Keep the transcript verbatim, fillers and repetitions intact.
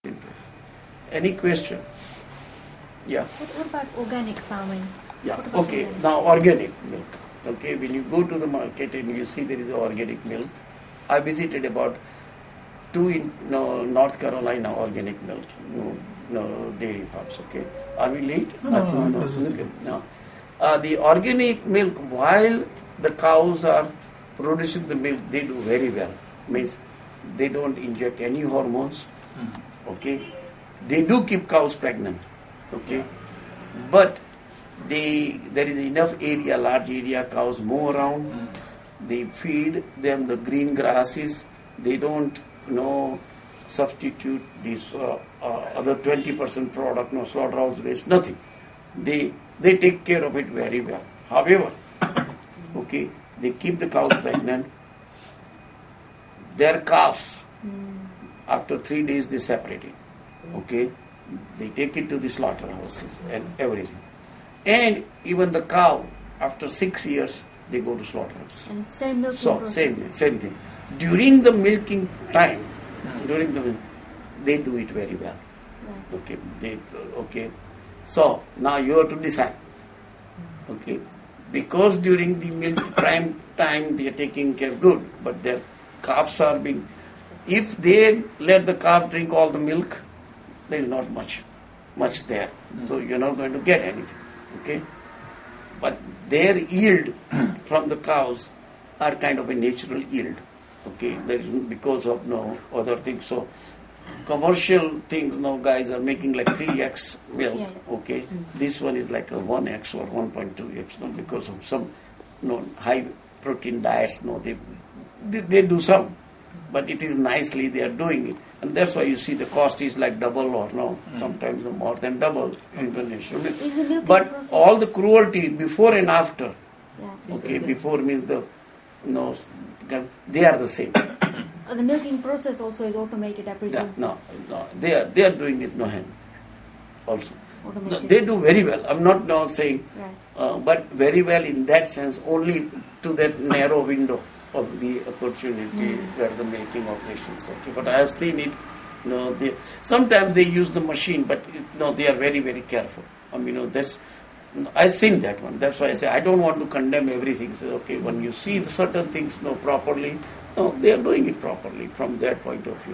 Any question? Yeah. What, what about organic farming? Yeah. What about Okay. organic? Now organic milk. Okay. When you go to the market and you see there is organic milk, I visited about two in no, North Carolina organic milk, no, no dairy farms. Okay. Are we late? No, I think no, no. this is- Okay. No. Uh, the organic milk, while the cows are producing the milk, they do very well. Means they don't inject any hormones. Okay. They do keep cows pregnant. Okay. But they there is enough area, large area, cows move around. They feed them the green grasses. They don't, you know, substitute this uh, uh, other twenty percent product, no slaughterhouse waste, nothing. They they take care of it very well. However, okay, they keep the cows pregnant. Their calves, after three days, they separate it. Okay, they take it to the slaughterhouses and everything. And even the cow, after six years, they go to slaughterhouse. And same milking So process. same same thing. During the milking time, during the milk, they do it very well. Right. Okay, they okay. So now you have to decide. Okay, because during the milk prime time they are taking care good, but their calves are being. If they let the calf drink all the milk, there is not much, much there. So you're not going to get anything. Okay, but their yield from the cows are kind of a natural yield. Okay, there is because of no other things. So commercial things now guys are making like three x milk. Yeah. Okay, this one is like a one x or one point two x. No, because of some no high protein diets. No, they, they they do some, but it is nicely they are doing it, and that's why you see the cost is like double or no, sometimes more than double in the national milk. Is the milking But process- all the cruelty before and after. Yeah. Okay, before means the no, they are the same. Uh, the milking process also is automated, I Yeah, presume. no, no, they are they are doing it no hand. Also, no, Automated. they do very well. I'm not now saying, Right. uh, but very well in that sense, only to that narrow window of the opportunity where the milking operations. Okay, but I have seen it. No, they sometimes they use the machine, but it, no, they are very very careful. I mean, you know, that's. I've seen that one. That's why I say I don't want to condemn everything. So, okay, when you see the certain things no properly, no, they are doing it properly from their point of view.